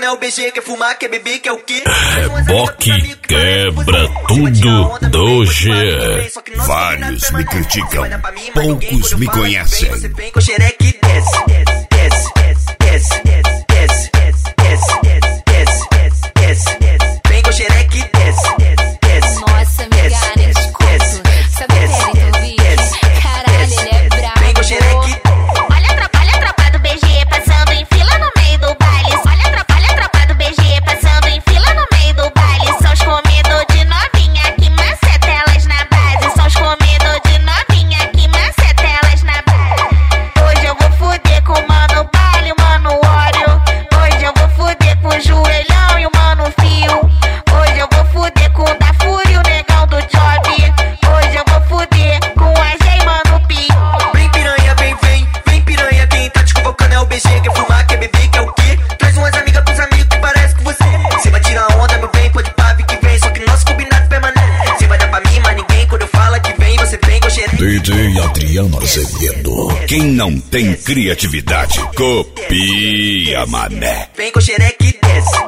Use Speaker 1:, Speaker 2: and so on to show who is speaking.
Speaker 1: é o BG, quer fumar, quer beber, quer o quê?
Speaker 2: Reboque quebra tudo do G.
Speaker 3: Vários me criticam, poucos me conhecem.
Speaker 1: Você vem com xereque e desce, desce, desce, desce, desce, desce, desce, desce, desce, desce. Vem com xereque e desce, desce.
Speaker 4: Nossa, amiga, nem te conto. Sabe o que é, Vicky? Caralho, ele é brabo.
Speaker 1: Vem com xereque.
Speaker 5: Olha a tropa do BG passando em fila no meio do baile. Olha a tropa do BG passando em fila no meio do baile. São os comedor de novinha que maceta elas na base. São os comedor de novinha que maceta elas na base. Hoje eu vou fuder com o mano baile, mano Oreo. Hoje eu vou fuder com o joelhão e o mano Fio. Hoje eu vou fuder com o da Fúria e o negão do Job. Hoje eu vou fuder com a G, mano Pi.
Speaker 1: Vem piranha, vem piranha. Quem tá te convocando é o BG, quer fumar, quer beber, quer o quê? Traz umas amigas pros amigos que parece com você. Cê vai tirar onda, meu bem, pode pá, que vem. Só que nosso combinado permanece. Cê vai dar pra mim, mas ninguém. Quando eu falo que vem, você vem com xereque.
Speaker 3: DJ Adriano Azevedo. Quem não tem criatividade, copia, mané.
Speaker 1: Vem com xereque e desce.